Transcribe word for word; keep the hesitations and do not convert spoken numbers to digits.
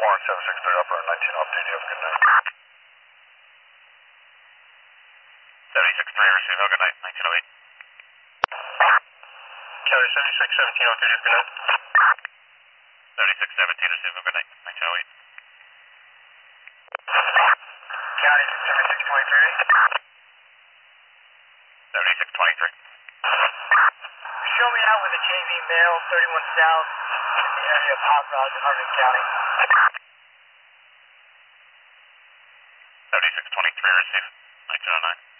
Warren seven six three upper nineteen off duty, have a good night. seventy-six three, receive, have a good night, nineteen oh eight. County seventy-six seventeen off duty, have a good night. seventy-six seventeen, receive, have a good night, nineteen oh eight. County seventy-six twenty-three. seventy-six twenty-three. Show me out with a J V mail, thirty-one South, in the area of Hot Rod, Hardin County. seventy-six twenty-three, receive, nineteen oh nine.